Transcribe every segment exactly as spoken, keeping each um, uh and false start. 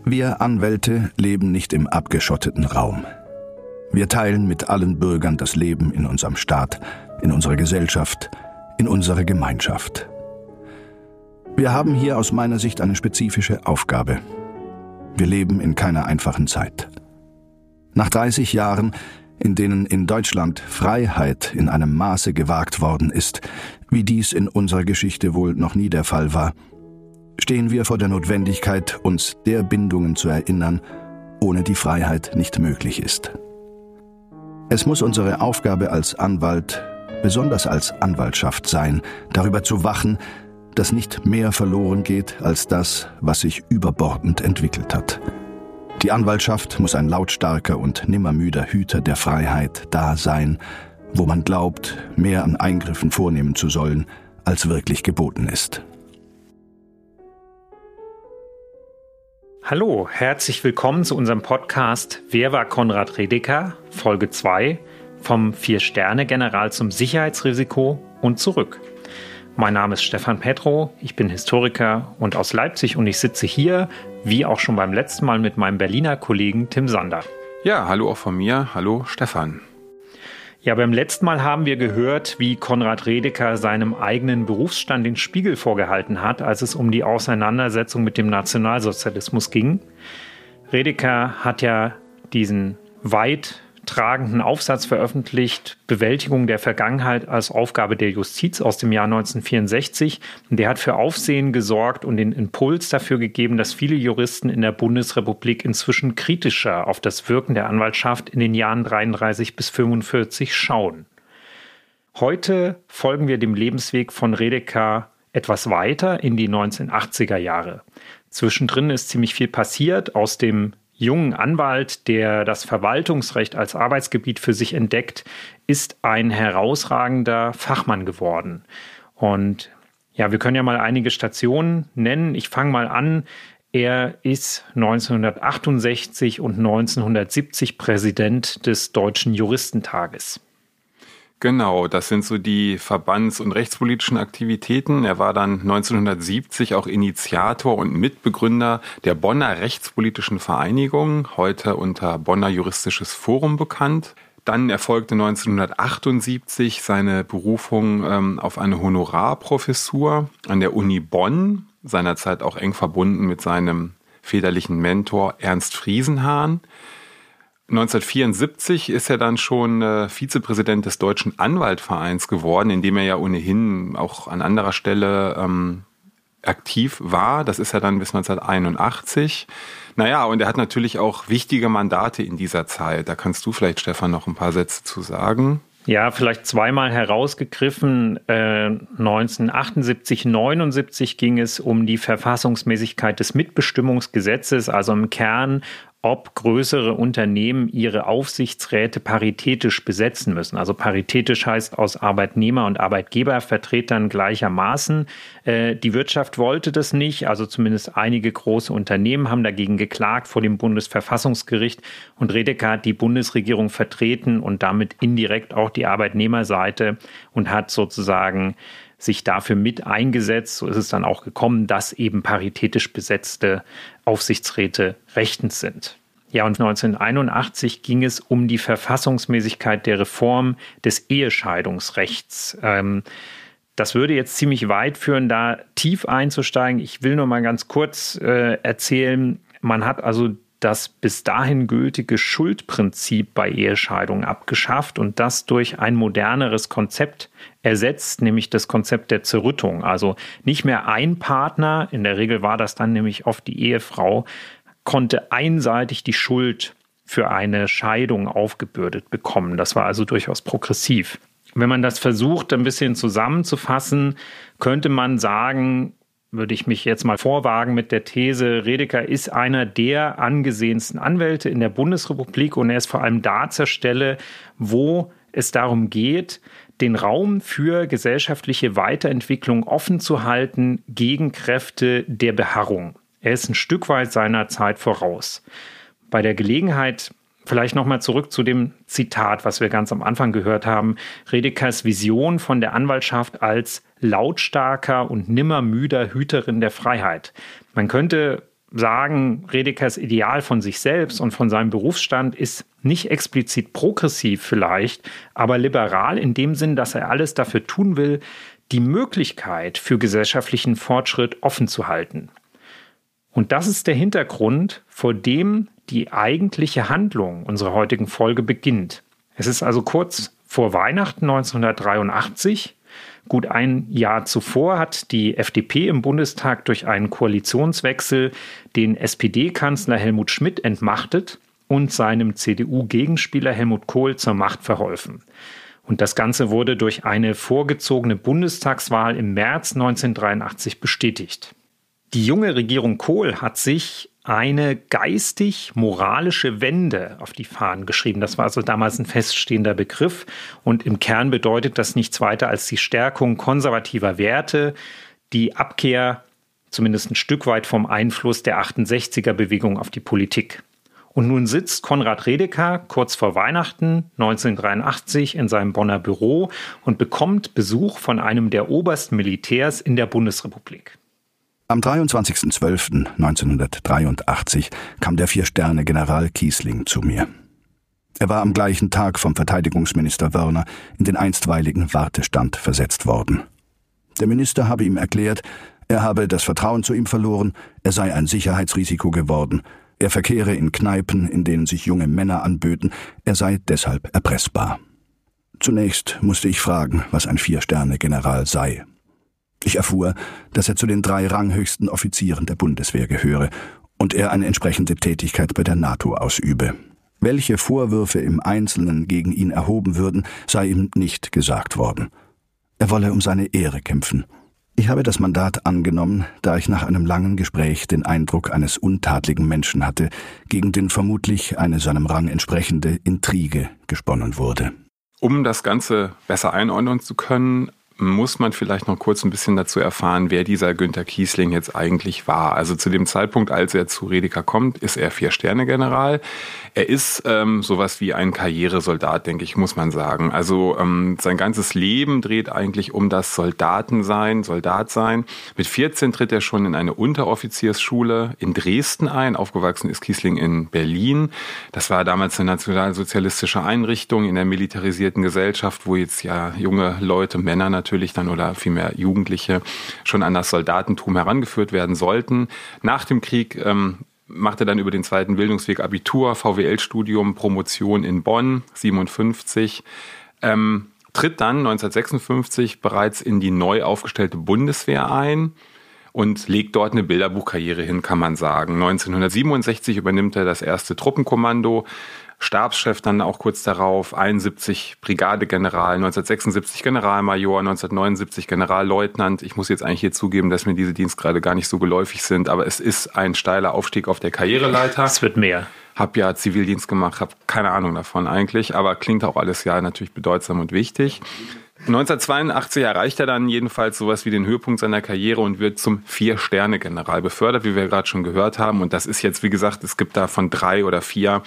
Wir Anwälte leben nicht im abgeschotteten Raum. Wir teilen mit allen Bürgern das Leben in unserem Staat, in unserer Gesellschaft, in unserer Gemeinschaft. Wir haben hier aus meiner Sicht eine spezifische Aufgabe. Wir leben in keiner einfachen Zeit. Nach dreißig Jahren, in denen in Deutschland Freiheit in einem Maße gewagt worden ist, wie dies in unserer Geschichte wohl noch nie der Fall war, stehen wir vor der Notwendigkeit, uns der Bindungen zu erinnern, ohne die Freiheit nicht möglich ist. Es muss unsere Aufgabe als Anwalt, besonders als Anwaltschaft sein, darüber zu wachen, dass nicht mehr verloren geht als das, was sich überbordend entwickelt hat. Die Anwaltschaft muss ein lautstarker und nimmermüder Hüter der Freiheit da sein, wo man glaubt, mehr an Eingriffen vornehmen zu sollen, als wirklich geboten ist. Hallo, herzlich willkommen zu unserem Podcast Wer war Konrad Redeker? Folge zwei vom Vier-Sterne-General zum Sicherheitsrisiko und zurück. Mein Name ist Stefan Petrow, ich bin Historiker und aus Leipzig und ich sitze hier, wie auch schon beim letzten Mal, mit meinem Berliner Kollegen Tim Sander. Ja, hallo auch von mir. Hallo Stefan. Ja, beim letzten Mal haben wir gehört, wie Konrad Redeker seinem eigenen Berufsstand den Spiegel vorgehalten hat, als es um die Auseinandersetzung mit dem Nationalsozialismus ging. Redeker hat ja diesen weit tragenden Aufsatz veröffentlicht, Bewältigung der Vergangenheit als Aufgabe der Justiz aus dem Jahr neunzehnhundertvierundsechzig. Und der hat für Aufsehen gesorgt und den Impuls dafür gegeben, dass viele Juristen in der Bundesrepublik inzwischen kritischer auf das Wirken der Anwaltschaft in den Jahren dreiunddreißig bis fünfundvierzig schauen. Heute folgen wir dem Lebensweg von Redeker etwas weiter in die neunzehnhundertachtziger Jahre. Zwischendrin ist ziemlich viel passiert. Aus dem jungen Anwalt, der das Verwaltungsrecht als Arbeitsgebiet für sich entdeckt, ist ein herausragender Fachmann geworden. Und ja, wir können ja mal einige Stationen nennen. Ich fange mal an. Er ist neunzehnhundertachtundsechzig und neunzehnhundertsiebzig Präsident des Deutschen Juristentages. Genau, das sind so die verbands- und rechtspolitischen Aktivitäten. Er war dann neunzehnhundertsiebzig auch Initiator und Mitbegründer der Bonner Rechtspolitischen Vereinigung, heute unter Bonner Juristisches Forum bekannt. Dann erfolgte neunzehnhundertachtundsiebzig seine Berufung ähm, auf eine Honorarprofessur an der Uni Bonn, seinerzeit auch eng verbunden mit seinem väterlichen Mentor Ernst Friesenhahn. neunzehnhundertvierundsiebzig ist er dann schon äh, Vizepräsident des Deutschen Anwaltvereins geworden, in dem er ja ohnehin auch an anderer Stelle ähm, aktiv war. Das ist er dann bis neunzehnhunderteinundachtzig. Naja, und er hat natürlich auch wichtige Mandate in dieser Zeit. Da kannst du vielleicht, Stefan, noch ein paar Sätze zu sagen. Ja, vielleicht zweimal herausgegriffen. Äh, neunzehnhundertachtundsiebzig, neunundsiebzig ging es um die Verfassungsmäßigkeit des Mitbestimmungsgesetzes, also im Kern, ob größere Unternehmen ihre Aufsichtsräte paritätisch besetzen müssen. Also paritätisch heißt aus Arbeitnehmer- und Arbeitgebervertretern gleichermaßen. Äh, die Wirtschaft wollte das nicht, also zumindest einige große Unternehmen haben dagegen geklagt vor dem Bundesverfassungsgericht und Redeker hat die Bundesregierung vertreten und damit indirekt auch die Arbeitnehmerseite und hat sozusagen sich dafür mit eingesetzt, so ist es dann auch gekommen, dass eben paritätisch besetzte Aufsichtsräte rechtens sind. Ja, und neunzehnhunderteinundachtzig ging es um die Verfassungsmäßigkeit der Reform des Ehescheidungsrechts. Ähm, das würde jetzt ziemlich weit führen, da tief einzusteigen. Ich will nur mal ganz kurz äh, erzählen, man hat also das bis dahin gültige Schuldprinzip bei Ehescheidungen abgeschafft und das durch ein moderneres Konzept ersetzt, nämlich das Konzept der Zerrüttung. Also nicht mehr ein Partner, in der Regel war das dann nämlich oft die Ehefrau, konnte einseitig die Schuld für eine Scheidung aufgebürdet bekommen. Das war also durchaus progressiv. Wenn man das versucht, ein bisschen zusammenzufassen, könnte man sagen, würde ich mich jetzt mal vorwagen mit der These, Redeker ist einer der angesehensten Anwälte in der Bundesrepublik und er ist vor allem da zur Stelle, wo es darum geht, den Raum für gesellschaftliche Weiterentwicklung offen zu halten gegen Kräfte der Beharrung. Er ist ein Stück weit seiner Zeit voraus. Bei der Gelegenheit vielleicht nochmal zurück zu dem Zitat, was wir ganz am Anfang gehört haben. Redekers Vision von der Anwaltschaft als lautstarker und nimmermüder Hüterin der Freiheit. Man könnte sagen, Redekers Ideal von sich selbst und von seinem Berufsstand ist nicht explizit progressiv vielleicht, aber liberal in dem Sinn, dass er alles dafür tun will, die Möglichkeit für gesellschaftlichen Fortschritt offen zu halten. Und das ist der Hintergrund, vor dem die eigentliche Handlung unserer heutigen Folge beginnt. Es ist also kurz vor Weihnachten neunzehnhundertdreiundachtzig. Gut ein Jahr zuvor hat die F D P im Bundestag durch einen Koalitionswechsel den S P D-Kanzler Helmut Schmidt entmachtet und seinem C D U-Gegenspieler Helmut Kohl zur Macht verholfen. Und das Ganze wurde durch eine vorgezogene Bundestagswahl im März neunzehnhundertdreiundachtzig bestätigt. Die junge Regierung Kohl hat sich eine geistig-moralische Wende auf die Fahnen geschrieben. Das war also damals ein feststehender Begriff. Und im Kern bedeutet das nichts weiter als die Stärkung konservativer Werte, die Abkehr zumindest ein Stück weit vom Einfluss der achtundsechziger-Bewegung auf die Politik. Und nun sitzt Konrad Redeker kurz vor Weihnachten neunzehnhundertdreiundachtzig in seinem Bonner Büro und bekommt Besuch von einem der obersten Militärs in der Bundesrepublik. Am dreiundzwanzigsten zwölften neunzehnhundertdreiundachtzig kam der Vier-Sterne-General Kiesling zu mir. Er war am gleichen Tag vom Verteidigungsminister Wörner in den einstweiligen Wartestand versetzt worden. Der Minister habe ihm erklärt, er habe das Vertrauen zu ihm verloren, er sei ein Sicherheitsrisiko geworden, er verkehre in Kneipen, in denen sich junge Männer anböten, er sei deshalb erpressbar. Zunächst musste ich fragen, was ein Vier-Sterne-General sei. Ich erfuhr, dass er zu den drei ranghöchsten Offizieren der Bundeswehr gehöre und er eine entsprechende Tätigkeit bei der NATO ausübe. Welche Vorwürfe im Einzelnen gegen ihn erhoben würden, sei ihm nicht gesagt worden. Er wolle um seine Ehre kämpfen. Ich habe das Mandat angenommen, da ich nach einem langen Gespräch den Eindruck eines untadeligen Menschen hatte, gegen den vermutlich eine seinem Rang entsprechende Intrige gesponnen wurde. Um das Ganze besser einordnen zu können, muss man vielleicht noch kurz ein bisschen dazu erfahren, wer dieser Günter Kiesling jetzt eigentlich war. Also zu dem Zeitpunkt, als er zu Redeker kommt, ist er Vier-Sterne-General. Er ist ähm, sowas wie ein Karrieresoldat, denke ich, muss man sagen. Also ähm, sein ganzes Leben dreht eigentlich um das Soldatensein, Soldatsein. Mit vierzehn tritt er schon in eine Unteroffiziersschule in Dresden ein. Aufgewachsen ist Kiesling in Berlin. Das war damals eine nationalsozialistische Einrichtung in der militarisierten Gesellschaft, wo jetzt ja junge Leute, Männer natürlich dann oder vielmehr Jugendliche schon an das Soldatentum herangeführt werden sollten. Nach dem Krieg ähm, machte dann über den zweiten Bildungsweg Abitur, V W L-Studium, Promotion in Bonn, siebenundfünfzig, ähm, tritt dann neunzehnhundertsechsundfünfzig bereits in die neu aufgestellte Bundeswehr ein und legt dort eine Bilderbuchkarriere hin, kann man sagen. neunzehnhundertsiebenundsechzig übernimmt er das erste Truppenkommando, Stabschef dann auch kurz darauf, einundsiebzig Brigadegeneral, neunzehnhundertsechsundsiebzig Generalmajor, neunzehnhundertneunundsiebzig Generalleutnant. Ich muss jetzt eigentlich hier zugeben, dass mir diese Dienstgrade gar nicht so geläufig sind, aber es ist ein steiler Aufstieg auf der Karriereleiter. Es wird mehr. Hab ja Zivildienst gemacht, habe keine Ahnung davon eigentlich, aber klingt auch alles ja natürlich bedeutsam und wichtig. neunzehnhundertzweiundachtzig erreicht er dann jedenfalls sowas wie den Höhepunkt seiner Karriere und wird zum Vier-Sterne-General befördert, wie wir gerade schon gehört haben. Und das ist jetzt, wie gesagt, es gibt da von drei oder vier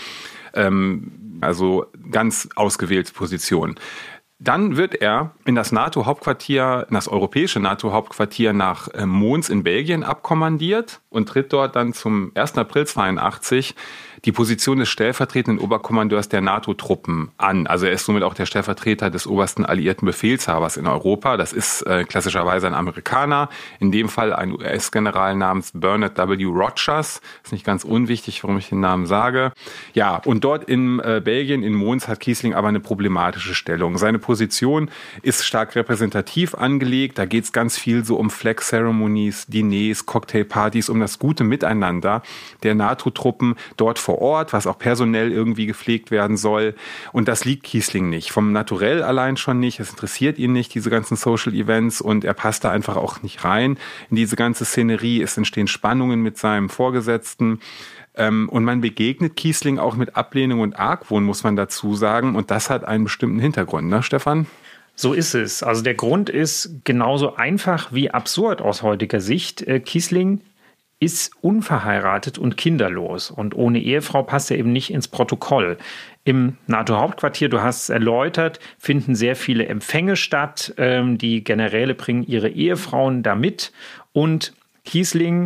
also ganz ausgewählte Positionen. Dann wird er in das NATO-Hauptquartier, in das europäische NATO-Hauptquartier nach Mons in Belgien abkommandiert und tritt dort dann zum ersten April zweiundachtzig die Position des stellvertretenden Oberkommandeurs der NATO-Truppen an. Also er ist somit auch der Stellvertreter des obersten alliierten Befehlshabers in Europa. Das ist äh, klassischerweise ein Amerikaner, in dem Fall ein U S-General namens Bernard W. Rogers. Ist nicht ganz unwichtig, warum ich den Namen sage. Ja, und dort in äh, Belgien, in Mons, hat Kiesling aber eine problematische Stellung. Seine Position ist stark repräsentativ angelegt. Da geht es ganz viel so um Flag-Ceremonies, Diners, Cocktailpartys, um das gute Miteinander der NATO-Truppen dort vor Ort, was auch personell irgendwie gepflegt werden soll. Und das liegt Kiesling nicht. Vom Naturell allein schon nicht. Es interessiert ihn nicht, diese ganzen Social Events, und er passt da einfach auch nicht rein in diese ganze Szenerie. Es entstehen Spannungen mit seinem Vorgesetzten. Und man begegnet Kiesling auch mit Ablehnung und Argwohn, muss man dazu sagen. Und das hat einen bestimmten Hintergrund, ne, Stefan? So ist es. Also der Grund ist genauso einfach wie absurd aus heutiger Sicht. Kiesling ist unverheiratet und kinderlos. Und ohne Ehefrau passt er eben nicht ins Protokoll. Im NATO-Hauptquartier, du hast es erläutert, finden sehr viele Empfänge statt. Die Generäle bringen ihre Ehefrauen da mit. Und Kiesling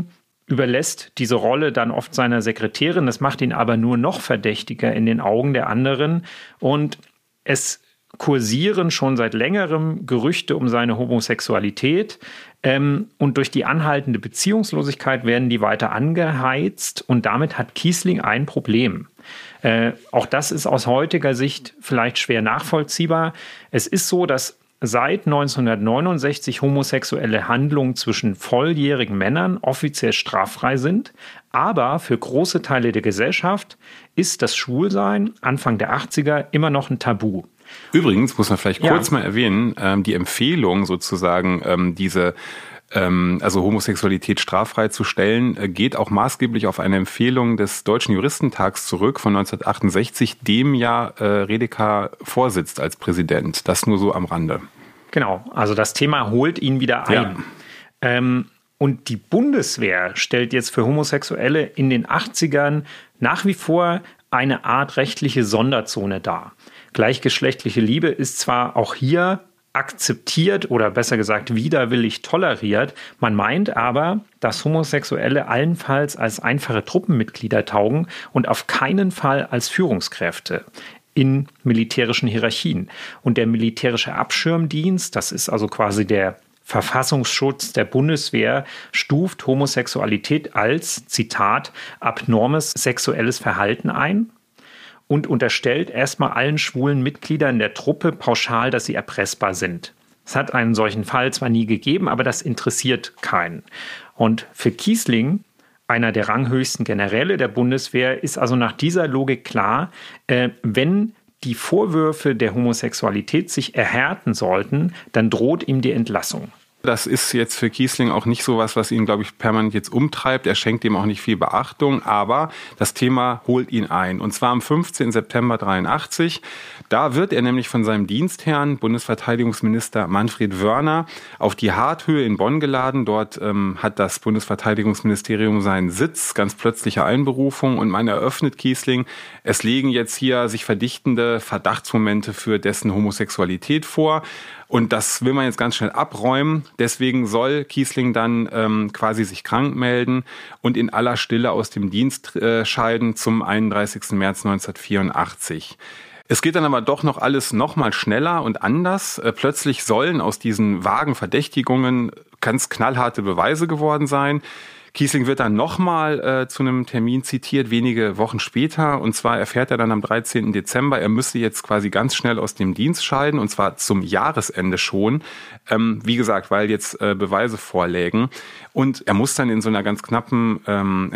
überlässt diese Rolle dann oft seiner Sekretärin. Das macht ihn aber nur noch verdächtiger in den Augen der anderen. Und es kursieren schon seit längerem Gerüchte um seine Homosexualität. Ähm, und durch die anhaltende Beziehungslosigkeit werden die weiter angeheizt. Und damit hat Kießling ein Problem. Äh, auch das ist aus heutiger Sicht vielleicht schwer nachvollziehbar. Es ist so, dass seit neunzehnhundertneunundsechzig homosexuelle Handlungen zwischen volljährigen Männern offiziell straffrei sind. Aber für große Teile der Gesellschaft ist das Schwulsein Anfang der achtziger immer noch ein Tabu. Übrigens muss man vielleicht kurz Ja. mal erwähnen, ähm, die Empfehlung sozusagen, ähm, diese ähm, also Homosexualität straffrei zu stellen, äh, geht auch maßgeblich auf eine Empfehlung des Deutschen Juristentags zurück von neunzehnhundertachtundsechzig, dem ja äh, Redeker vorsitzt als Präsident. Das nur so am Rande. Genau, also das Thema holt ihn wieder ein. Ja. Ähm, und die Bundeswehr stellt jetzt für Homosexuelle in den achtzigern nach wie vor eine Art rechtliche Sonderzone dar. Gleichgeschlechtliche Liebe ist zwar auch hier akzeptiert oder besser gesagt widerwillig toleriert. Man meint aber, dass Homosexuelle allenfalls als einfache Truppenmitglieder taugen und auf keinen Fall als Führungskräfte in militärischen Hierarchien. Und der militärische Abschirmdienst, das ist also quasi der Verfassungsschutz der Bundeswehr, stuft Homosexualität als, Zitat, abnormes sexuelles Verhalten ein und unterstellt erstmal allen schwulen Mitgliedern der Truppe pauschal, dass sie erpressbar sind. Es hat einen solchen Fall zwar nie gegeben, aber das interessiert keinen. Und für Kießling, einer der ranghöchsten Generäle der Bundeswehr, ist also nach dieser Logik klar, äh, wenn die Vorwürfe der Homosexualität sich erhärten sollten, dann droht ihm die Entlassung. Das ist jetzt für Kießling auch nicht so was, was ihn, glaube ich, permanent jetzt umtreibt. Er schenkt dem auch nicht viel Beachtung, aber das Thema holt ihn ein. Und zwar am fünfzehnten September dreiundachtzig. Da wird er nämlich von seinem Dienstherrn, Bundesverteidigungsminister Manfred Wörner, auf die Harthöhe in Bonn geladen. Dort ähm, hat das Bundesverteidigungsministerium seinen Sitz, ganz plötzliche Einberufung. Und man eröffnet Kießling, es liegen jetzt hier sich verdichtende Verdachtsmomente für dessen Homosexualität vor. Und das will man jetzt ganz schnell abräumen. Deswegen soll Kießling dann ähm, quasi sich krank melden und in aller Stille aus dem Dienst äh, scheiden zum einunddreißigsten März neunzehnhundertvierundachtzig. Es geht dann aber doch noch alles noch mal schneller und anders. Äh, plötzlich sollen aus diesen vagen Verdächtigungen ganz knallharte Beweise geworden sein. Kießling wird dann nochmal äh, zu einem Termin zitiert, wenige Wochen später. Und zwar erfährt er dann am dreizehnten Dezember, er müsse jetzt quasi ganz schnell aus dem Dienst scheiden, und zwar zum Jahresende schon. Ähm, wie gesagt, weil jetzt äh, Beweise vorlägen. Und er muss dann in so einer ganz knappen ähm,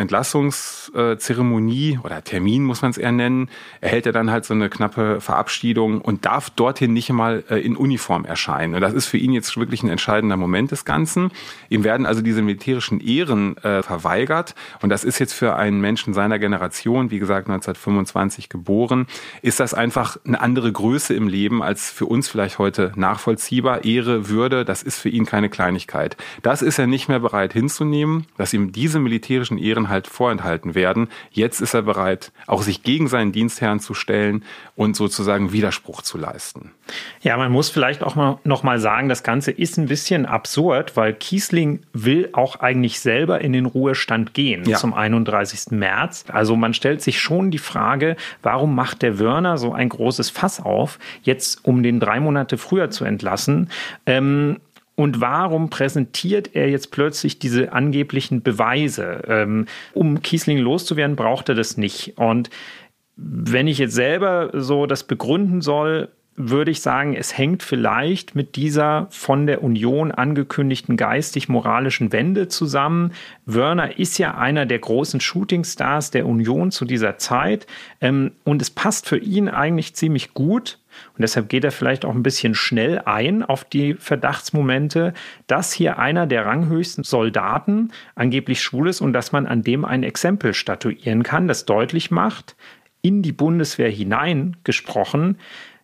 Entlassungszeremonie oder Termin, muss man es eher nennen, erhält er dann halt so eine knappe Verabschiedung und darf dorthin nicht mal äh, in Uniform erscheinen. Und das ist für ihn jetzt wirklich ein entscheidender Moment des Ganzen. Ihm werden also diese militärischen Ehren äh, verweigert. Und das ist jetzt für einen Menschen seiner Generation, wie gesagt neunzehnhundertfünfundzwanzig geboren, ist das einfach eine andere Größe im Leben als für uns vielleicht heute nachvollziehbar. Ehre, Würde, das ist für ihn keine Kleinigkeit. Das ist er nicht mehr bereit hinzunehmen, dass ihm diese militärischen Ehren halt vorenthalten werden. Jetzt ist er bereit, auch sich gegen seinen Dienstherrn zu stellen und sozusagen Widerspruch zu leisten. Ja, man muss vielleicht auch mal, noch mal sagen, das Ganze ist ein bisschen absurd, weil Kießling will auch eigentlich selber in den Ruhestand gehen, ja, zum einunddreißigsten März. Also man stellt sich schon die Frage, warum macht der Wörner so ein großes Fass auf, jetzt um den drei Monate früher zu entlassen? Ähm, Und warum präsentiert er jetzt plötzlich diese angeblichen Beweise? Ähm, um Kießling loszuwerden, braucht er das nicht. Und wenn ich jetzt selber so das begründen soll, würde ich sagen, es hängt vielleicht mit dieser von der Union angekündigten geistig-moralischen Wende zusammen. Wörner ist ja einer der großen Shootingstars der Union zu dieser Zeit. Ähm, und es passt für ihn eigentlich ziemlich gut. Und deshalb geht er vielleicht auch ein bisschen schnell ein auf die Verdachtsmomente, dass hier einer der ranghöchsten Soldaten angeblich schwul ist und dass man an dem ein Exempel statuieren kann, das deutlich macht, in die Bundeswehr hinein gesprochen,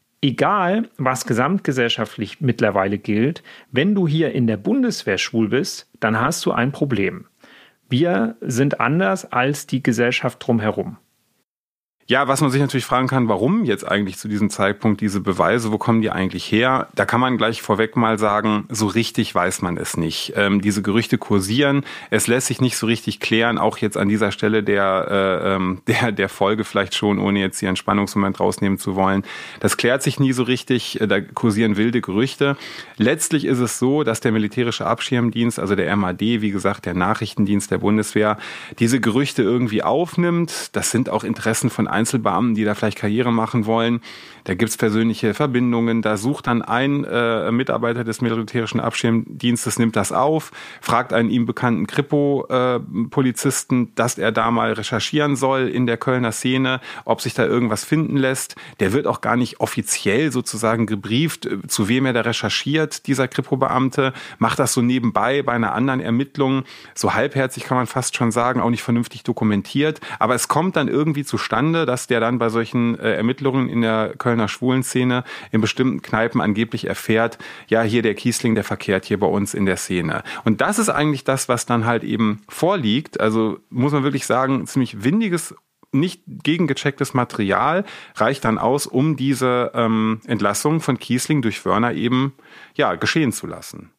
egal was gesamtgesellschaftlich mittlerweile gilt, wenn du hier in der Bundeswehr schwul bist, dann hast du ein Problem. Wir sind anders als die Gesellschaft drumherum. Ja, was man sich natürlich fragen kann, warum jetzt eigentlich zu diesem Zeitpunkt diese Beweise, wo kommen die eigentlich her? Da kann man gleich vorweg mal sagen, so richtig weiß man es nicht. Ähm, diese Gerüchte kursieren, es lässt sich nicht so richtig klären, auch jetzt an dieser Stelle der, äh, der, der Folge vielleicht schon, ohne jetzt hier einen Spannungsmoment rausnehmen zu wollen. Das klärt sich nie so richtig, da kursieren wilde Gerüchte. Letztlich ist es so, dass der militärische Abschirmdienst, also der M A D, wie gesagt, der Nachrichtendienst der Bundeswehr, diese Gerüchte irgendwie aufnimmt. Das sind auch Interessen von Einzelbeamten, die da vielleicht Karriere machen wollen. Da gibt's persönliche Verbindungen. Da sucht dann ein äh, Mitarbeiter des militärischen Abschirmdienstes, nimmt das auf, fragt einen ihm bekannten Kripo-Polizisten, äh, dass er da mal recherchieren soll in der Kölner Szene, ob sich da irgendwas finden lässt. Der wird auch gar nicht offiziell sozusagen gebrieft, zu wem er da recherchiert, dieser Kripo-Beamte. Macht das so nebenbei bei einer anderen Ermittlung. So halbherzig kann man fast schon sagen, auch nicht vernünftig dokumentiert. Aber es kommt dann irgendwie zustande, dass der dann bei solchen äh, Ermittlungen in der Kölner Schwulenszene in bestimmten Kneipen angeblich erfährt, ja, hier der Kiesling, der verkehrt hier bei uns in der Szene. Und das ist eigentlich das, was dann halt eben vorliegt. Also muss man wirklich sagen, ziemlich windiges, nicht gegengechecktes Material reicht dann aus, um diese ähm, Entlassung von Kiesling durch Wörner eben ja geschehen zu lassen.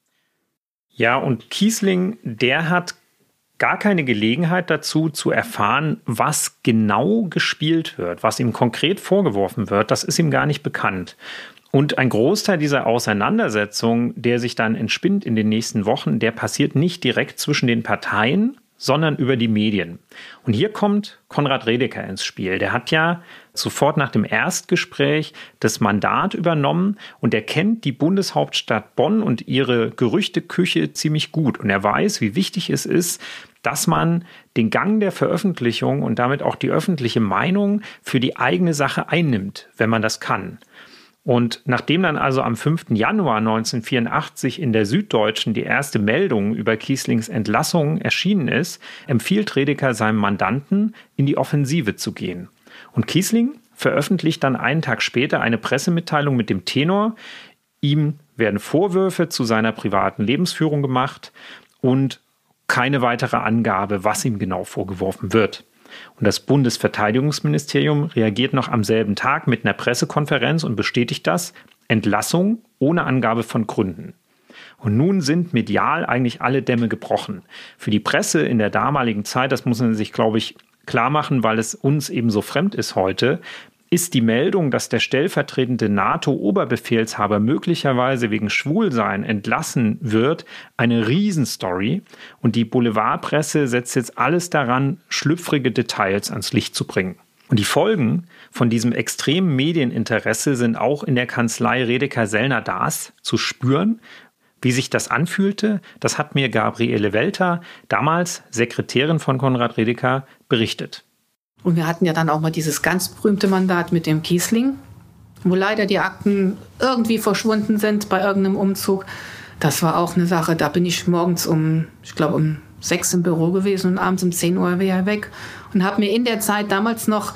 Ja, und Kiesling, der hat gar keine Gelegenheit dazu, zu erfahren, was genau gespielt wird, was ihm konkret vorgeworfen wird. Das ist ihm gar nicht bekannt. Und ein Großteil dieser Auseinandersetzung, der sich dann entspinnt in den nächsten Wochen, der passiert nicht direkt zwischen den Parteien, sondern über die Medien. Und hier kommt Konrad Redeker ins Spiel. Der hat ja sofort nach dem Erstgespräch das Mandat übernommen und er kennt die Bundeshauptstadt Bonn und ihre Gerüchteküche ziemlich gut. Und er weiß, wie wichtig es ist, dass man den Gang der Veröffentlichung und damit auch die öffentliche Meinung für die eigene Sache einnimmt, wenn man das kann. Und nachdem dann also am fünften Januar neunzehnhundertvierundachtzig in der Süddeutschen die erste Meldung über Kieslings Entlassung erschienen ist, empfiehlt Redeker seinem Mandanten, in die Offensive zu gehen. Und Kiesling veröffentlicht dann einen Tag später eine Pressemitteilung mit dem Tenor, ihm werden Vorwürfe zu seiner privaten Lebensführung gemacht und keine weitere Angabe, was ihm genau vorgeworfen wird. Und das Bundesverteidigungsministerium reagiert noch am selben Tag mit einer Pressekonferenz und bestätigt das: Entlassung ohne Angabe von Gründen. Und nun sind medial eigentlich alle Dämme gebrochen. Für die Presse in der damaligen Zeit, das muss man sich, glaube ich, klar machen, weil es uns eben so fremd ist heute, ist die Meldung, dass der stellvertretende NATO-Oberbefehlshaber möglicherweise wegen Schwulsein entlassen wird, eine Riesenstory. Und die Boulevardpresse setzt jetzt alles daran, schlüpfrige Details ans Licht zu bringen. Und die Folgen von diesem extremen Medieninteresse sind auch in der Kanzlei Redeker-Sellner-Daas zu spüren. Wie sich das anfühlte, das hat mir Gabriele Welter, damals Sekretärin von Konrad Redeker, berichtet. Und wir hatten ja dann auch mal dieses ganz berühmte Mandat mit dem Kiesling, wo leider die Akten irgendwie verschwunden sind bei irgendeinem Umzug. Das war auch eine Sache, da bin ich morgens um, ich glaube um sechs im Büro gewesen und abends um zehn Uhr wieder weg. Und habe mir in der Zeit damals noch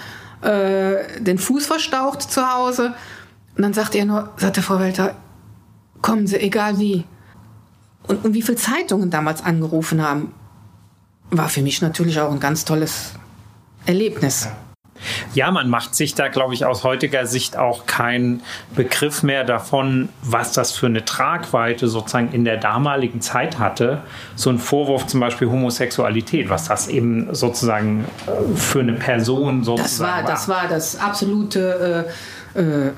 äh, den Fuß verstaucht zu Hause. Und dann sagte er nur, sagte Frau Welter, kommen Sie, egal wie. Und, und wie viele Zeitungen damals angerufen haben, war für mich natürlich auch ein ganz tolles Erlebnis. Ja, man macht sich da, glaube ich, aus heutiger Sicht auch keinen Begriff mehr davon, was das für eine Tragweite sozusagen in der damaligen Zeit hatte. So ein Vorwurf zum Beispiel Homosexualität, was das eben sozusagen für eine Person sozusagen das war. Das war das absolute, äh, äh,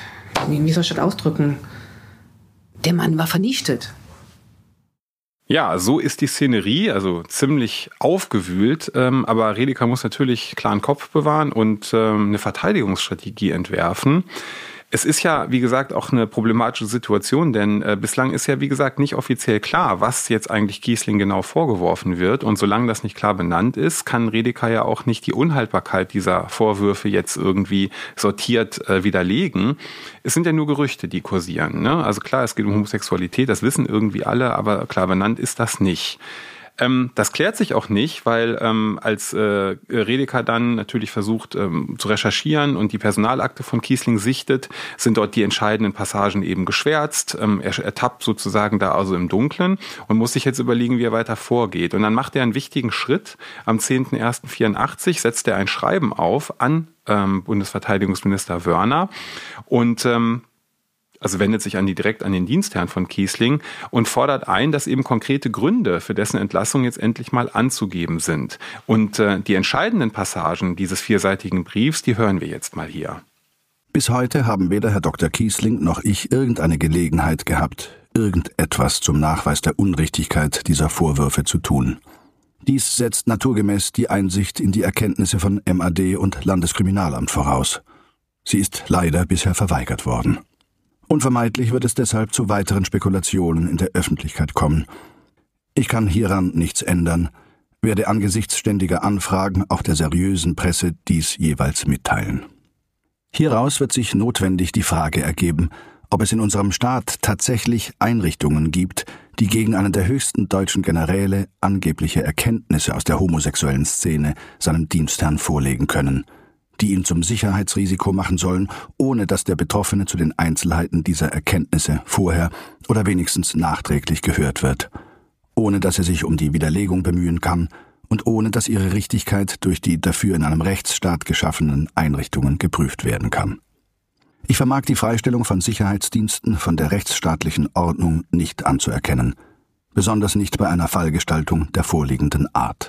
wie soll ich das ausdrücken? Der Mann war vernichtet. Ja, so ist die Szenerie, also ziemlich aufgewühlt, ähm, aber Redeker muss natürlich klaren Kopf bewahren und ähm, eine Verteidigungsstrategie entwerfen. Es ist ja, wie gesagt, auch eine problematische Situation, denn äh, bislang ist ja, wie gesagt, nicht offiziell klar, was jetzt eigentlich Kiesling genau vorgeworfen wird. Und solange das nicht klar benannt ist, kann Redeker ja auch nicht die Unhaltbarkeit dieser Vorwürfe jetzt irgendwie sortiert äh, widerlegen. Es sind ja nur Gerüchte, die kursieren, ne? Also klar, es geht um Homosexualität, das wissen irgendwie alle, aber klar benannt ist das nicht. Ähm, das klärt sich auch nicht, weil ähm, als äh, Redeker dann natürlich versucht ähm, zu recherchieren und die Personalakte von Kiesling sichtet, sind dort die entscheidenden Passagen eben geschwärzt. Ähm, er, er tappt sozusagen da also im Dunkeln und muss sich jetzt überlegen, wie er weiter vorgeht. Und dann macht er einen wichtigen Schritt. Am zehnten ersten vierundachtzig setzt er ein Schreiben auf an ähm, Bundesverteidigungsminister Wörner und ähm, also wendet sich an die, direkt an den Dienstherrn von Kiesling und fordert ein, dass eben konkrete Gründe für dessen Entlassung jetzt endlich mal anzugeben sind. Und äh, die entscheidenden Passagen dieses vierseitigen Briefs, die hören wir jetzt mal hier. Bis heute haben weder Herr Doktor Kiesling noch ich irgendeine Gelegenheit gehabt, irgendetwas zum Nachweis der Unrichtigkeit dieser Vorwürfe zu tun. Dies setzt naturgemäß die Einsicht in die Erkenntnisse von M A D und Landeskriminalamt voraus. Sie ist leider bisher verweigert worden. Unvermeidlich wird es deshalb zu weiteren Spekulationen in der Öffentlichkeit kommen. Ich kann hieran nichts ändern, werde angesichts ständiger Anfragen auch der seriösen Presse dies jeweils mitteilen. Hieraus wird sich notwendig die Frage ergeben, ob es in unserem Staat tatsächlich Einrichtungen gibt, die gegen einen der höchsten deutschen Generäle angebliche Erkenntnisse aus der homosexuellen Szene seinem Dienstherrn vorlegen können, die ihn zum Sicherheitsrisiko machen sollen, ohne dass der Betroffene zu den Einzelheiten dieser Erkenntnisse vorher oder wenigstens nachträglich gehört wird, ohne dass er sich um die Widerlegung bemühen kann und ohne dass ihre Richtigkeit durch die dafür in einem Rechtsstaat geschaffenen Einrichtungen geprüft werden kann. Ich vermag die Freistellung von Sicherheitsdiensten von der rechtsstaatlichen Ordnung nicht anzuerkennen, besonders nicht bei einer Fallgestaltung der vorliegenden Art.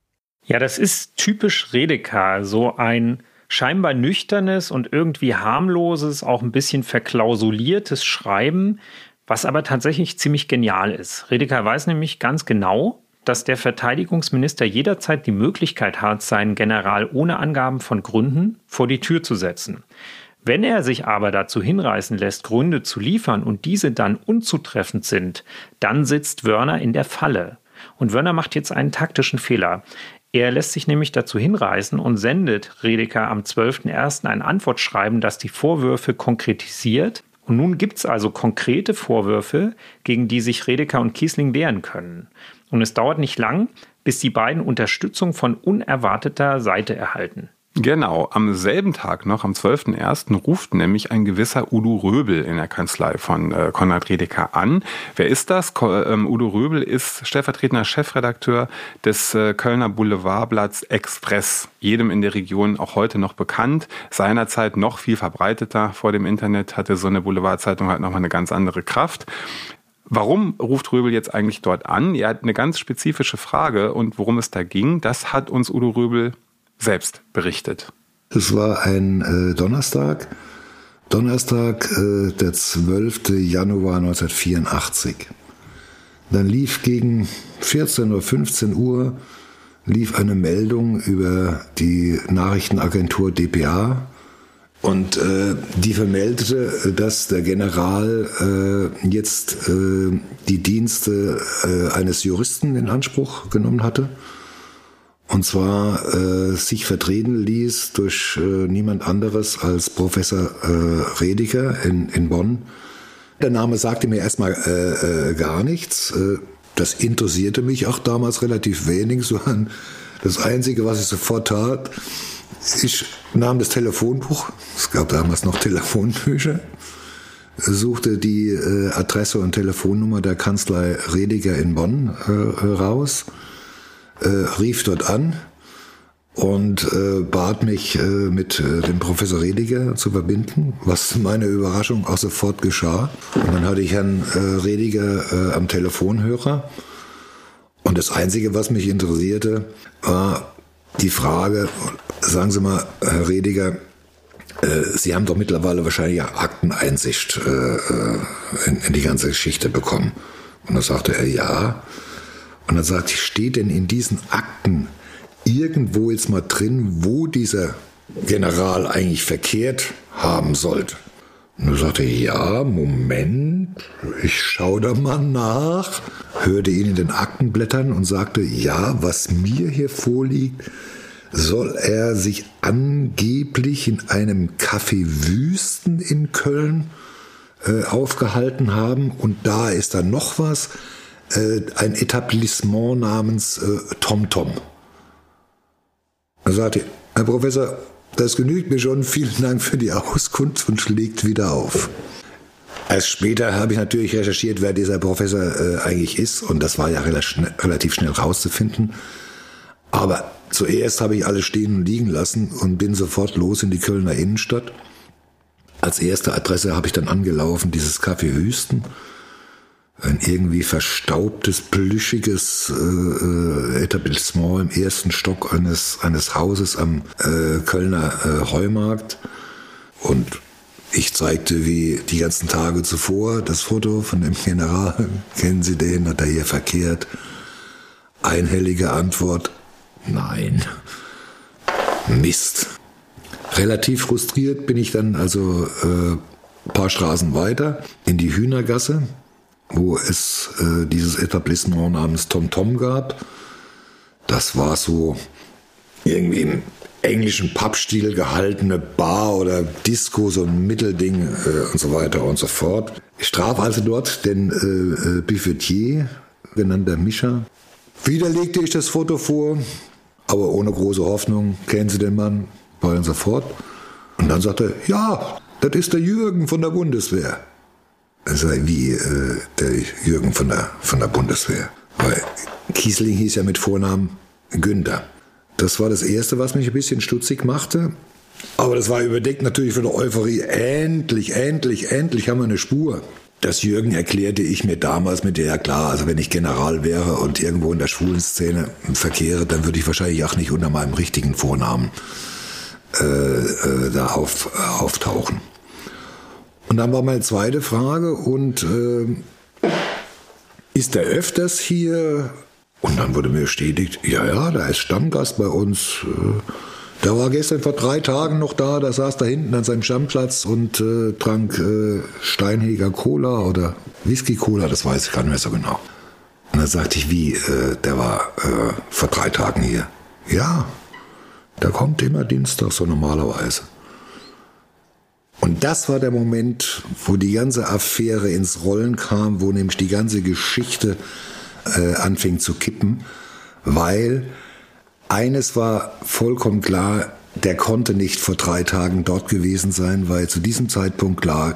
Ja, das ist typisch Redeker, so ein scheinbar nüchternes und irgendwie harmloses, auch ein bisschen verklausuliertes Schreiben, was aber tatsächlich ziemlich genial ist. Redeker weiß nämlich ganz genau, dass der Verteidigungsminister jederzeit die Möglichkeit hat, seinen General ohne Angaben von Gründen vor die Tür zu setzen. Wenn er sich aber dazu hinreißen lässt, Gründe zu liefern und diese dann unzutreffend sind, dann sitzt Wörner in der Falle. Und Wörner macht jetzt einen taktischen Fehler. Er lässt sich nämlich dazu hinreißen und sendet Redeker am zwölften ersten ein Antwortschreiben, das die Vorwürfe konkretisiert. Und nun gibt es also konkrete Vorwürfe, gegen die sich Redeker und Kiesling wehren können. Und es dauert nicht lang, bis die beiden Unterstützung von unerwarteter Seite erhalten. Genau, am selben Tag noch, am zwölften ersten ruft nämlich ein gewisser Udo Röbel in der Kanzlei von äh, Konrad Redeker an. Wer ist das? Ko- ähm, Udo Röbel ist stellvertretender Chefredakteur des äh, Kölner Boulevardblatts Express, jedem in der Region auch heute noch bekannt, seinerzeit noch viel verbreiteter. Vor dem Internet hatte so eine Boulevardzeitung halt nochmal eine ganz andere Kraft. Warum ruft Röbel jetzt eigentlich dort an? Er hat eine ganz spezifische Frage und worum es da ging, das hat uns Udo Röbel selbst berichtet. Es war ein äh, Donnerstag, Donnerstag, äh, der zwölften Januar neunzehnhundertvierundachtzig. Dann lief gegen vierzehn oder fünfzehn Uhr lief eine Meldung über die Nachrichtenagentur D P A und äh, die vermeldete, dass der General äh, jetzt äh, die Dienste äh, eines Juristen in Anspruch genommen hatte. Und zwar äh, sich vertreten ließ durch äh, niemand anderes als Professor äh, Redeker in, in Bonn. Der Name sagte mir erstmal äh, äh, gar nichts. Äh, das interessierte mich auch damals relativ wenig, sondern das Einzige, was ich sofort tat, ich nahm das Telefonbuch, es gab damals noch Telefonbücher, suchte die äh, Adresse und Telefonnummer der Kanzlei Redeker in Bonn äh, raus, Äh, rief dort an und äh, bat mich äh, mit äh, dem Professor Redeker zu verbinden, was zu meiner Überraschung auch sofort geschah. Und dann hatte ich Herrn äh, Redeker äh, am Telefonhörer und das Einzige, was mich interessierte, war die Frage, sagen Sie mal, Herr Redeker, äh, Sie haben doch mittlerweile wahrscheinlich Akteneinsicht äh, in, in die ganze Geschichte bekommen. Und da sagte er, ja. Und dann sagte ich, steht denn in diesen Akten irgendwo jetzt mal drin, wo dieser General eigentlich verkehrt haben sollte? Und er sagte, ja, Moment, ich schaue da mal nach, hörte ihn in den Akten blättern und sagte, ja, was mir hier vorliegt, soll er sich angeblich in einem Café Wüsten in Köln äh, aufgehalten haben. Und da ist dann noch was, ein Etablissement namens äh, TomTom. Da sagte ich, Herr Professor, das genügt mir schon, vielen Dank für die Auskunft und schlägt wieder auf. Erst später habe ich natürlich recherchiert, wer dieser Professor äh, eigentlich ist und das war ja relativ schnell, relativ schnell rauszufinden. Aber zuerst habe ich alles stehen und liegen lassen und bin sofort los in die Kölner Innenstadt. Als erste Adresse habe ich dann angelaufen, dieses Café Hüsten. Ein irgendwie verstaubtes, plüschiges äh, Etablissement im ersten Stock eines, eines Hauses am äh, Kölner äh, Heumarkt. Und ich zeigte wie die ganzen Tage zuvor das Foto von dem General. Kennen Sie den? Hat er hier verkehrt? Einhellige Antwort: Nein. Mist. Relativ frustriert bin ich dann also äh, ein paar Straßen weiter in die Hühnergasse, wo es äh, dieses Etablissement namens Tom Tom gab. Das war so irgendwie im englischen Pappstil gehaltene Bar oder Disco, so ein Mittelding äh, und so weiter und so fort. Ich traf also dort den äh, äh, Buffetier, genannter Mischa. Wieder legte ich das Foto vor, aber ohne große Hoffnung. Kennen Sie den Mann? War dann sofort. Und dann sagte er: Ja, das ist der Jürgen von der Bundeswehr. Also wie äh, der Jürgen von der, von der Bundeswehr. Weil Kiesling hieß ja mit Vornamen Günther. Das war das Erste, was mich ein bisschen stutzig machte. Aber das war überdeckt natürlich von der Euphorie. Endlich, endlich, endlich haben wir eine Spur. Das Jürgen erklärte ich mir damals mit der, ja klar, also wenn ich General wäre und irgendwo in der schwulen Szene verkehre, dann würde ich wahrscheinlich auch nicht unter meinem richtigen Vornamen äh, äh, da auf, äh, auftauchen. Und dann war meine zweite Frage, und äh, ist er öfters hier? Und dann wurde mir bestätigt, ja, ja, der ist Stammgast bei uns. Der war gestern vor drei Tagen noch da, der saß da hinten an seinem Stammplatz und äh, trank äh, Steinheger Cola oder Whisky Cola, das weiß ich gar nicht mehr so genau. Und dann sagte ich, wie, äh, der war äh, vor drei Tagen hier. Ja, der kommt immer Dienstag so normalerweise. Und das war der Moment, wo die ganze Affäre ins Rollen kam, wo nämlich die ganze Geschichte äh, anfing zu kippen, weil eines war vollkommen klar: der konnte nicht vor drei Tagen dort gewesen sein, weil zu diesem Zeitpunkt lag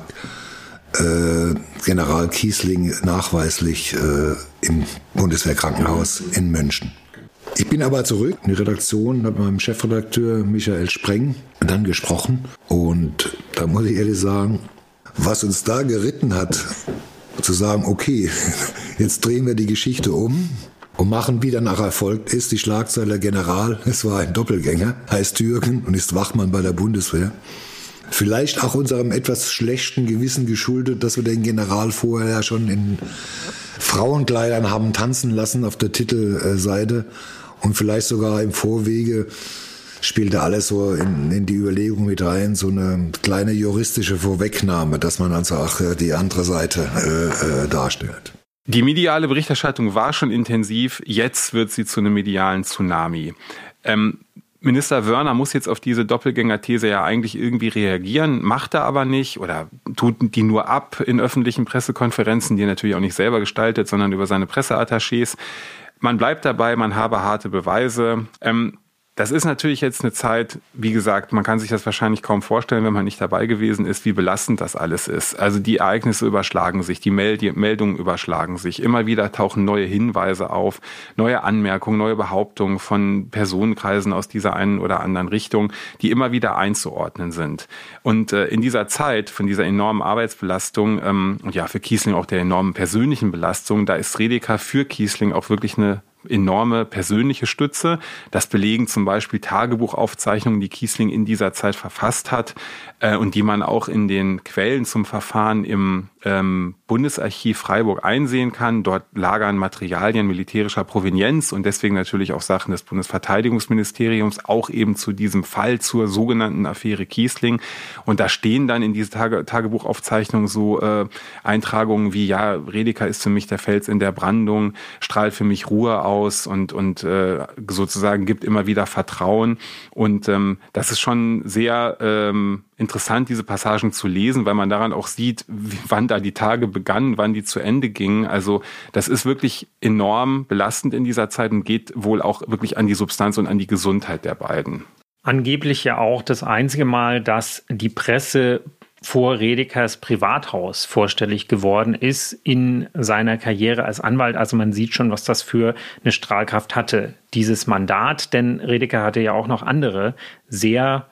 äh, General Kiesling nachweislich äh, im Bundeswehrkrankenhaus in München. Ich bin aber zurück in die Redaktion, habe mit meinem Chefredakteur Michael Spreng dann gesprochen, und da muss ich ehrlich sagen, was uns da geritten hat, zu sagen, okay, jetzt drehen wir die Geschichte um und machen, wie danach erfolgt ist, die Schlagzeile: General, es war ein Doppelgänger, heißt Jürgen und ist Wachmann bei der Bundeswehr. Vielleicht auch unserem etwas schlechten Gewissen geschuldet, dass wir den General vorher ja schon in Frauenkleidern haben tanzen lassen auf der Titelseite, und vielleicht sogar im Vorwege spielte alles so in, in die Überlegung mit rein, so eine kleine juristische Vorwegnahme, dass man also auch die andere Seite äh, äh, darstellt. Die mediale Berichterstattung war schon intensiv, jetzt wird sie zu einem medialen Tsunami. Ähm, Minister Wörner muss jetzt auf diese Doppelgänger-These ja eigentlich irgendwie reagieren, macht er aber nicht oder tut die nur ab in öffentlichen Pressekonferenzen, die er natürlich auch nicht selber gestaltet, sondern über seine Presseattachés. Man bleibt dabei, man habe harte Beweise. Ähm, Das ist natürlich jetzt eine Zeit, wie gesagt, man kann sich das wahrscheinlich kaum vorstellen, wenn man nicht dabei gewesen ist, wie belastend das alles ist. Also die Ereignisse überschlagen sich, die Meldungen überschlagen sich. Immer wieder tauchen neue Hinweise auf, neue Anmerkungen, neue Behauptungen von Personenkreisen aus dieser einen oder anderen Richtung, die immer wieder einzuordnen sind. Und äh, in dieser Zeit von dieser enormen Arbeitsbelastung ähm, und ja für Kiesling auch der enormen persönlichen Belastung, da ist Redeker für Kiesling auch wirklich eine enorme persönliche Stütze. Das belegen zum Beispiel Tagebuchaufzeichnungen, die Kiesling in dieser Zeit verfasst hat äh, und die man auch in den Quellen zum Verfahren im ähm, Bundesarchiv Freiburg einsehen kann. Dort lagern Materialien militärischer Provenienz und deswegen natürlich auch Sachen des Bundesverteidigungsministeriums, auch eben zu diesem Fall, zur sogenannten Affäre Kiesling. Und da stehen dann in diese Tage, Tagebuchaufzeichnungen so äh, Eintragungen wie, ja, Redeker ist für mich der Fels in der Brandung, strahlt für mich Ruhe aus und, und äh, sozusagen gibt immer wieder Vertrauen. Und ähm, das ist schon sehr ähm, interessant, diese Passagen zu lesen, weil man daran auch sieht, wie, wann da die Tage begannen, wann die zu Ende gingen. Also das ist wirklich enorm belastend in dieser Zeit und geht wohl auch wirklich an die Substanz und an die Gesundheit der beiden. Angeblich ja auch das einzige Mal, dass die Presse vor Redekers Privathaus vorstellig geworden ist in seiner Karriere als Anwalt. Also man sieht schon, was das für eine Strahlkraft hatte, dieses Mandat. Denn Redeker hatte ja auch noch andere sehr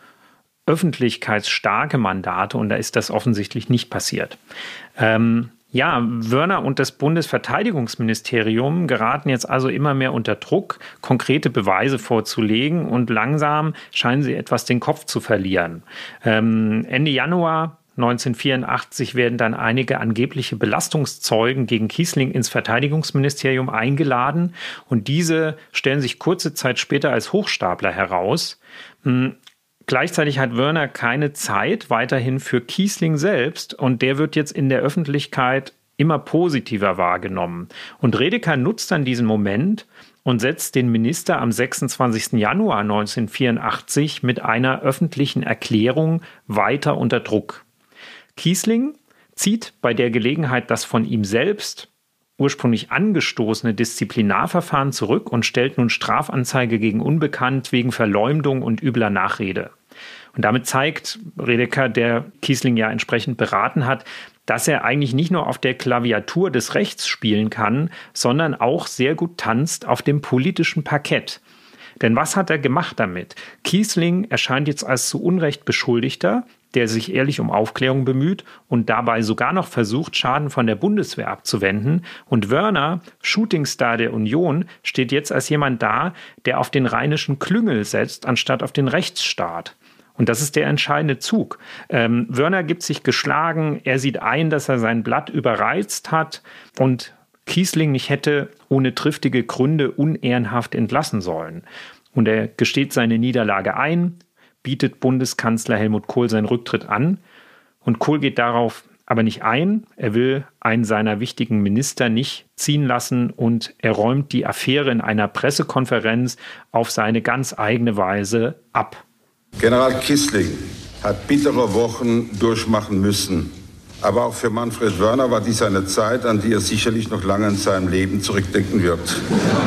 öffentlichkeitsstarke Mandate und da ist das offensichtlich nicht passiert. Ähm, ja, Wörner und das Bundesverteidigungsministerium geraten jetzt also immer mehr unter Druck, konkrete Beweise vorzulegen und langsam scheinen sie etwas den Kopf zu verlieren. Ähm, Ende Januar neunzehnhundertvierundachtzig werden dann einige angebliche Belastungszeugen gegen Kiesling ins Verteidigungsministerium eingeladen und diese stellen sich kurze Zeit später als Hochstapler heraus. Hm, Gleichzeitig hat Wörner keine Zeit weiterhin für Kiesling selbst und der wird jetzt in der Öffentlichkeit immer positiver wahrgenommen. Und Redeker nutzt dann diesen Moment und setzt den Minister am sechsundzwanzigsten Januar neunzehnhundertvierundachtzig mit einer öffentlichen Erklärung weiter unter Druck. Kiesling zieht bei der Gelegenheit das von ihm selbst ursprünglich angestoßene Disziplinarverfahren zurück und stellt nun Strafanzeige gegen Unbekannt wegen Verleumdung und übler Nachrede. Und damit zeigt Redeker, der Kiesling ja entsprechend beraten hat, dass er eigentlich nicht nur auf der Klaviatur des Rechts spielen kann, sondern auch sehr gut tanzt auf dem politischen Parkett. Denn was hat er gemacht damit? Kiesling erscheint jetzt als zu Unrecht Beschuldigter, der sich ehrlich um Aufklärung bemüht und dabei sogar noch versucht, Schaden von der Bundeswehr abzuwenden. Und Wörner, Shootingstar der Union, steht jetzt als jemand da, der auf den rheinischen Klüngel setzt, anstatt auf den Rechtsstaat. Und das ist der entscheidende Zug. Ähm, Wörner gibt sich geschlagen, er sieht ein, dass er sein Blatt überreizt hat und Kiesling nicht hätte ohne triftige Gründe unehrenhaft entlassen sollen. Und er gesteht seine Niederlage ein, bietet Bundeskanzler Helmut Kohl seinen Rücktritt an. Und Kohl geht darauf aber nicht ein. Er will einen seiner wichtigen Minister nicht ziehen lassen und er räumt die Affäre in einer Pressekonferenz auf seine ganz eigene Weise ab. General Kiesling hat bittere Wochen durchmachen müssen. Aber auch für Manfred Wörner war dies eine Zeit, an die er sicherlich noch lange in seinem Leben zurückdenken wird.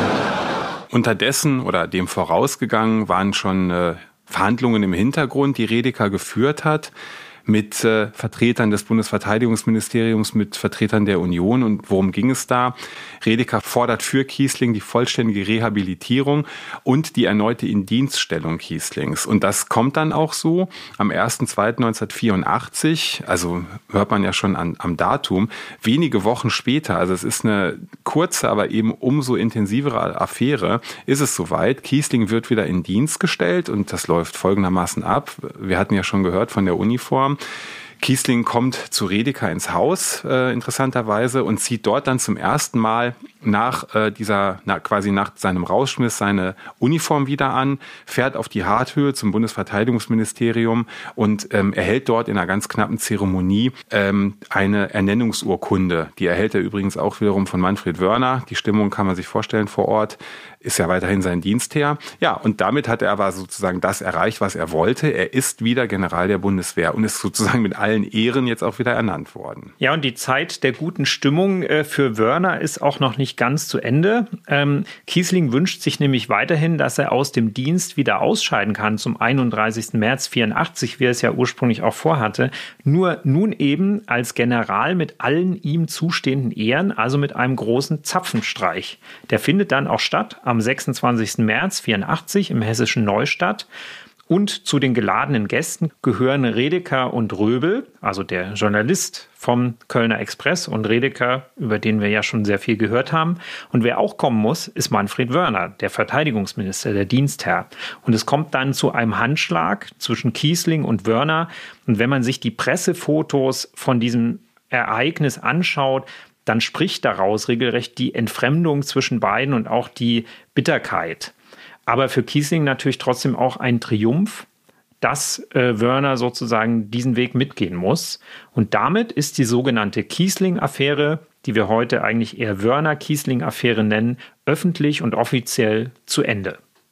Unterdessen oder dem vorausgegangen waren schon äh, Verhandlungen im Hintergrund, die Redeker geführt hat, mit äh, Vertretern des Bundesverteidigungsministeriums, mit Vertretern der Union. Und worum ging es da? Redeker fordert für Kiesling die vollständige Rehabilitierung und die erneute Indienststellung Kieslings. Und das kommt dann auch so am ersten zweiten neunzehnhundertvierundachtzig, also hört man ja schon an, am Datum, wenige Wochen später, also es ist eine kurze, aber eben umso intensivere Affäre, ist es soweit. Kiesling wird wieder in Dienst gestellt und das läuft folgendermaßen ab. Wir hatten ja schon gehört von der Uniform. Kiesling kommt zu Redeker ins Haus, äh, interessanterweise, und zieht dort dann zum ersten Mal nach äh, dieser, na, quasi nach seinem Rausschmiss seine Uniform wieder an, fährt auf die Harthöhe zum Bundesverteidigungsministerium und ähm, erhält dort in einer ganz knappen Zeremonie ähm, eine Ernennungsurkunde. Die erhält er übrigens auch wiederum von Manfred Wörner. Die Stimmung kann man sich vorstellen vor Ort. Ist ja weiterhin sein Dienstherr. Ja, und damit hat er aber sozusagen das erreicht, was er wollte. Er ist wieder General der Bundeswehr und ist sozusagen mit allen Ehren jetzt auch wieder ernannt worden. Ja, und die Zeit der guten Stimmung äh, für Wörner ist auch noch nicht ganz zu Ende. Ähm, Kiesling wünscht sich nämlich weiterhin, dass er aus dem Dienst wieder ausscheiden kann zum einunddreißigsten März vierundachtzig, wie er es ja ursprünglich auch vorhatte. Nur nun eben als General mit allen ihm zustehenden Ehren, also mit einem großen Zapfenstreich. Der findet dann auch statt am sechsundzwanzigsten März vierundachtzig im hessischen Neustadt. Und zu den geladenen Gästen gehören Redeker und Röbel, also der Journalist vom Kölner Express, und Redeker, über den wir ja schon sehr viel gehört haben. Und wer auch kommen muss, ist Manfred Wörner, der Verteidigungsminister, der Dienstherr. Und es kommt dann zu einem Handschlag zwischen Kiesling und Wörner. Und wenn man sich die Pressefotos von diesem Ereignis anschaut, dann spricht daraus regelrecht die Entfremdung zwischen beiden und auch die Bitterkeit. Aber für Kiesling natürlich trotzdem auch ein Triumph, dass äh, Wörner sozusagen diesen Weg mitgehen muss. Und damit ist die sogenannte Kiesling-Affäre, die wir heute eigentlich eher Wörner-Kiesling-Affäre nennen, öffentlich und offiziell zu Ende.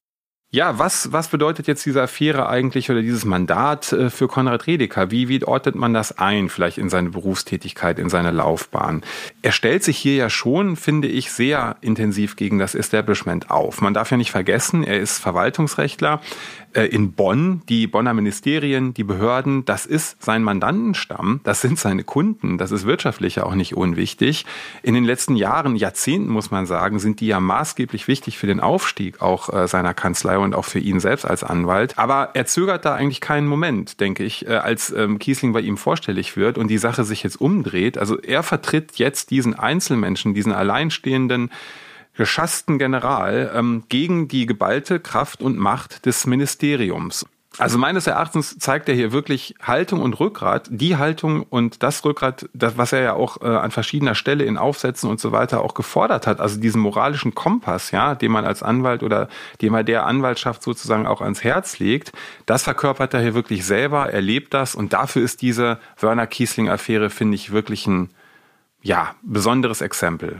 Ja, was, was bedeutet jetzt diese Affäre eigentlich oder dieses Mandat äh, für Konrad Redeker? Wie, wie ordnet man das ein, vielleicht in seine Berufstätigkeit, in seine Laufbahn? Er stellt sich hier ja schon, finde ich, sehr intensiv gegen das Establishment auf. Man darf ja nicht vergessen, er ist Verwaltungsrechtler äh, in Bonn. Die Bonner Ministerien, die Behörden, das ist sein Mandantenstamm, das sind seine Kunden, das ist wirtschaftlich ja auch nicht unwichtig. In den letzten Jahren, Jahrzehnten muss man sagen, sind die ja maßgeblich wichtig für den Aufstieg auch äh, seiner Kanzlei und auch für ihn selbst als Anwalt. Aber er zögert da eigentlich keinen Moment, denke ich, als ähm, Kiesling bei ihm vorstellig wird und die Sache sich jetzt umdreht. Also er vertritt jetzt diesen Einzelmenschen, diesen alleinstehenden, geschassten General ähm, gegen die geballte Kraft und Macht des Ministeriums. Also meines Erachtens zeigt er hier wirklich Haltung und Rückgrat. Die Haltung und das Rückgrat, das, was er ja auch äh, an verschiedener Stelle in Aufsätzen und so weiter auch gefordert hat, also diesen moralischen Kompass, ja, den man als Anwalt oder den man der Anwaltschaft sozusagen auch ans Herz legt, das verkörpert er hier wirklich selber, er lebt das und dafür ist diese Wörner-Kiesling-Affäre, finde ich, wirklich ein, ja, besonderes Exempel.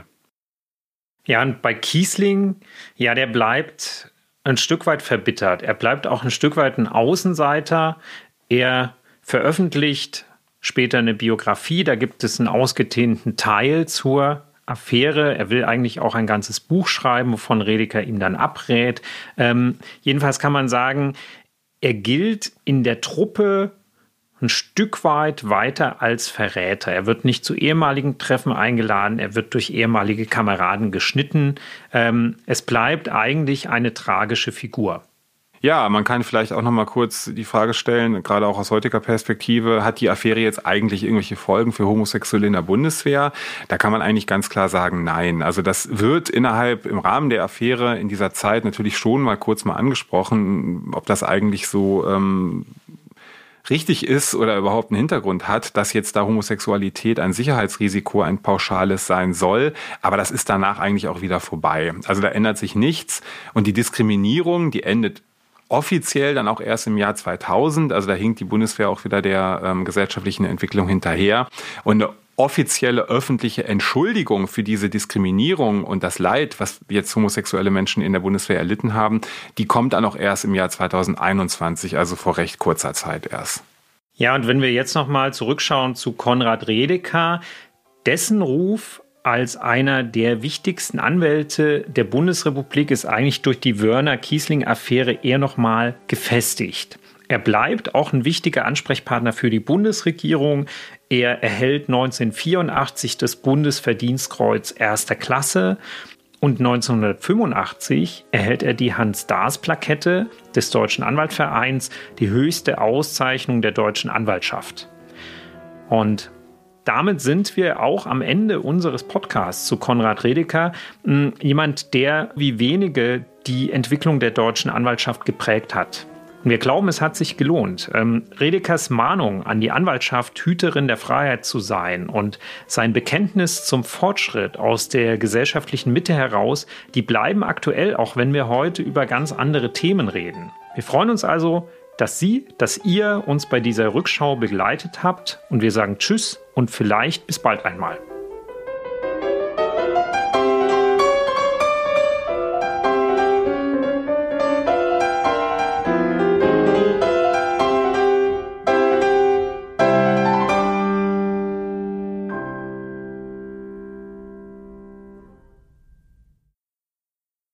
Ja, und bei Kiesling, ja, der bleibt ein Stück weit verbittert. Er bleibt auch ein Stück weit ein Außenseiter. Er veröffentlicht später eine Biografie. Da gibt es einen ausgedehnten Teil zur Affäre. Er will eigentlich auch ein ganzes Buch schreiben, wovon Redeker ihm dann abrät. Ähm, jedenfalls kann man sagen, er gilt in der Truppe ein Stück weit weiter als Verräter. Er wird nicht zu ehemaligen Treffen eingeladen, er wird durch ehemalige Kameraden geschnitten. Ähm, es bleibt eigentlich eine tragische Figur. Ja, man kann vielleicht auch noch mal kurz die Frage stellen, gerade auch aus heutiger Perspektive, hat die Affäre jetzt eigentlich irgendwelche Folgen für Homosexuelle in der Bundeswehr? Da kann man eigentlich ganz klar sagen, nein. Also das wird innerhalb, im Rahmen der Affäre in dieser Zeit natürlich schon mal kurz mal angesprochen, ob das eigentlich so ähm, richtig ist oder überhaupt einen Hintergrund hat, dass jetzt da Homosexualität ein Sicherheitsrisiko, ein pauschales sein soll. Aber das ist danach eigentlich auch wieder vorbei. Also da ändert sich nichts. Und die Diskriminierung, die endet offiziell dann auch erst im Jahr zweitausend. Also da hinkt die Bundeswehr auch wieder der ähm, gesellschaftlichen Entwicklung hinterher. Und eine offizielle öffentliche Entschuldigung für diese Diskriminierung und das Leid, was jetzt homosexuelle Menschen in der Bundeswehr erlitten haben, die kommt dann auch erst im Jahr zweitausendeinundzwanzig, also vor recht kurzer Zeit erst. Ja, und wenn wir jetzt nochmal zurückschauen zu Konrad Redeker, dessen Ruf als einer der wichtigsten Anwälte der Bundesrepublik ist eigentlich durch die Wörner-Kiesling-Affäre eher nochmal gefestigt. Er bleibt auch ein wichtiger Ansprechpartner für die Bundesregierung. Er erhält neunzehnhundertvierundachtzig das Bundesverdienstkreuz erster Klasse und neunzehnhundertfünfundachtzig erhält er die Hans-Daas-Plakette des Deutschen Anwaltvereins, die höchste Auszeichnung der deutschen Anwaltschaft. Und damit sind wir auch am Ende unseres Podcasts zu Konrad Redeker, jemand, der wie wenige die Entwicklung der deutschen Anwaltschaft geprägt hat. Wir glauben, es hat sich gelohnt. Ähm, Redekers Mahnung an die Anwaltschaft, Hüterin der Freiheit zu sein und sein Bekenntnis zum Fortschritt aus der gesellschaftlichen Mitte heraus, die bleiben aktuell, auch wenn wir heute über ganz andere Themen reden. Wir freuen uns also, dass Sie, dass ihr uns bei dieser Rückschau begleitet habt und wir sagen Tschüss und vielleicht bis bald einmal.